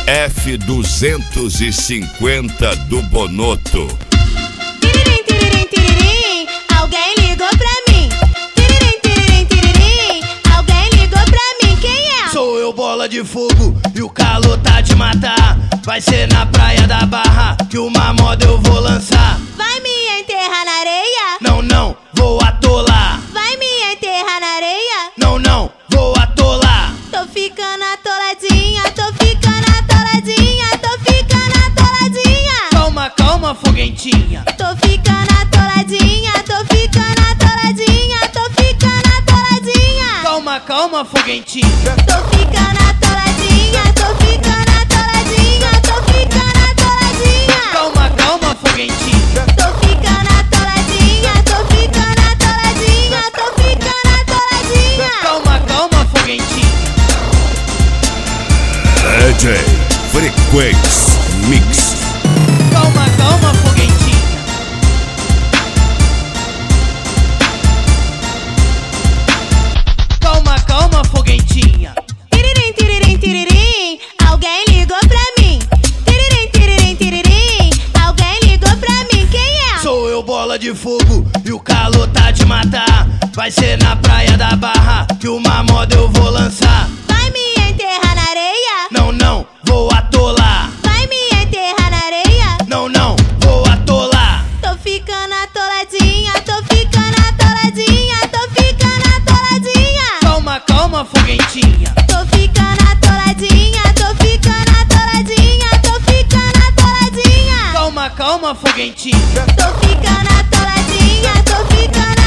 F250 do Bonotto. Tiririm, tiririm, tiririm, alguém ligou pra mim. Tiririm, tiririm, tiririm, alguém ligou pra mim. Quem é? Sou eu, bola de fogo, e o calor tá de matar. Vai ser na praia da Barra que uma moda eu vou lançar. Vai me enterrar na areia? Não, não, vou atolar. Vai me enterrar na areia? Não, não, vou atolar. Tô ficando atoladinha, tô ficando atoladinha, tô ficando atoladinha. Calma, calma, foguentinha. Tô ficando atoladinha, tô ficando atoladinha, tô ficando atoladinha. Calma, calma, foguentinha. Tô ficando atoladinha, tô ficando atoladinha, tô ficando atoladinha. Calma, calma, foguentinha. Tô ficando atoladinha, tô ficando atoladinha, tô ficando atoladinha. Calma, calma, foguentinha. DJ Frequenz Mix. Calma, calma, foguentinha. Calma, calma, foguentinha. Tiririm, tiririm, tiririm, alguém ligou pra mim. Tiririm, tiririm, tiririm, alguém ligou pra mim. Quem é? Sou eu, bola de fogo, e o calor tá de matar. Vai ser na praia da Barra que uma moda eu vou lançar. Vai me enterrar na areia? Não, não, vou atolar. Vai me enterrar na areia? Não, não, vou atolar. Tô ficando atoladinha, tô ficando atoladinha, tô ficando atoladinha. Calma, calma, foguentinha. Tô ficando atoladinha, tô ficando atoladinha, tô ficando atoladinha. Calma, calma, foguentinha. Tô ficando atoladinha, tô ficando